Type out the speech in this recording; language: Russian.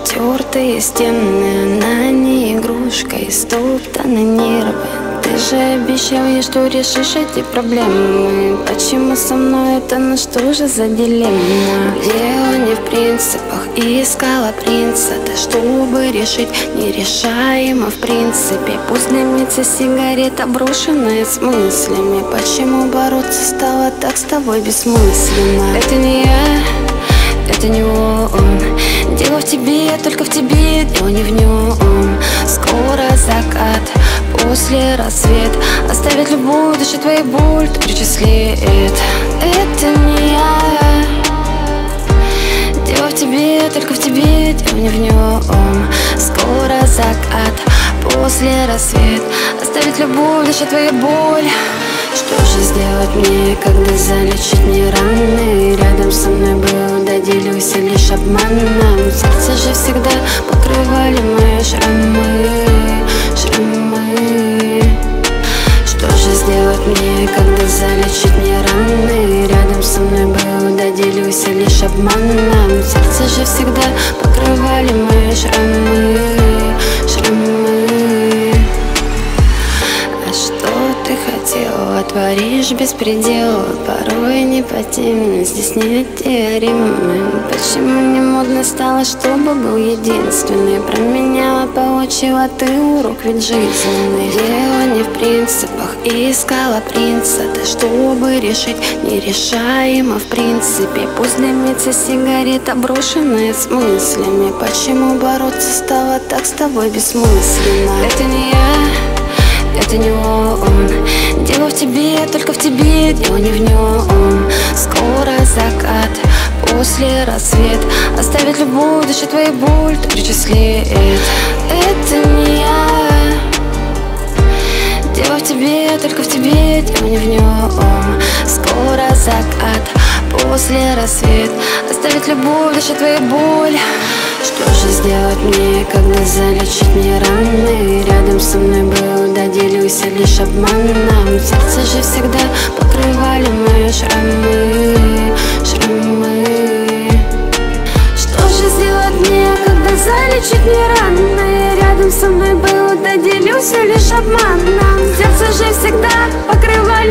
Тертые стены, она не игрушка, истоптаны нервы. Ты же обещал ей, что решишь эти проблемы. Почему со мной это, ну что же за дилемма? Дело не в принципах, искала принца, да чтобы решить нерешаемо в принципе. Пусть дымится сигарета, брошенная с мыслями. Почему бороться стало так с тобой бессмысленно? Это не я, это не он. Дело в тебе, только в тебе, дело не в нем. Скоро закат, после рассвет оставит любую душу твоей боль, ты причислит. Это не я. Дело в тебе, только в тебе, дело не в нем. Скоро закат, после рассвет оставит любую душу твоей боль. Что же сделать мне, когда залечить мне раны? Рядом со мной был, да делюсь лишь обманом. Сердце же всегда покрывали мои шрамы. Что же сделать мне, когда залечить мне раны? Рядом со мной был, да делюсь лишь обманом. Сердце же всегда покрывали мои шрамы. Ты хотел, творишь беспредел, порой не по теме, здесь нет теоремы. Почему не модно стало, чтобы был единственный? Променяла, получила ты урок ведь жизненный. Дело не в принципах, искала принца, да чтобы решить нерешаемо в принципе. Пусть дымится сигарета, брошенная с мыслями. Почему бороться стало так с тобой бессмысленно? Это не я, это не он. Дело в тебе, только в тебе, дело не в нем. Скоро закат, после рассвет оставит любую душу твоей боль, ты причислит. Это не я. Дело в тебе, только в тебе, дело не в нем. Скоро закат, после рассвет оставит любую душу твоей боль. Что же сделать мне, когда залечить мне раны? Рядом со мной был, да делюсь лишь обманом. Сердце же всегда покрывали мои шрамы. Что же сделать мне, когда залечить мне раны? Рядом со мной был, да делюсь лишь обманом. Сердце же всегда покрывали